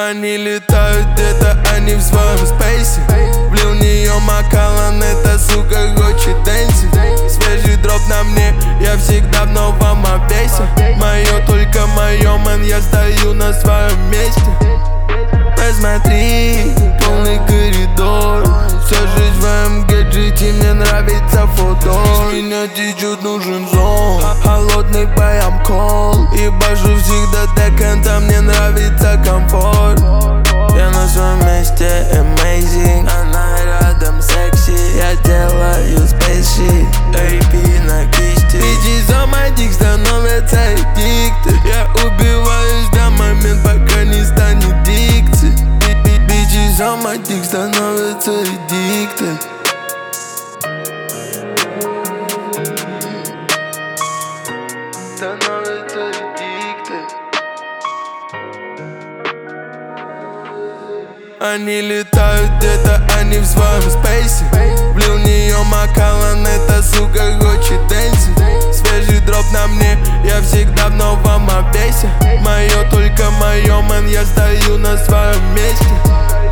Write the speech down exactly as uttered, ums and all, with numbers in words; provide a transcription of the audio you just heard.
Они летают где-то, они в своем спейсе. Влил в нее Макалан, эта сука хочет дэнсить. Свежий дроп на мне, я всегда в новом обвесе. Мое только мое, мэн, я стою на своем месте. Посмотри, полный коридор. Вся жизнь в моем гаджете, мне нравится фото. Из меня течет, нужен зон. Холодный бой, I'm cold. Ебашу всегда до конца, мне нравится комфорт. Я на своем месте, amazing. Она рядом, секси. Я делаю spaceship, эй пи на кисти. Bitches on my dick становятся addicted. Я убиваюсь до момент, пока не станет дикции. Bitches on my dick становятся addicted. Становятся addicted. Они летают где-то, они в своем спейсе. Влил в нее Макалан, эта сука хочет дэнсить. Свежий дроп на мне, я всегда в новом обвесе. Мое только мое, мэн, я стою на своем месте.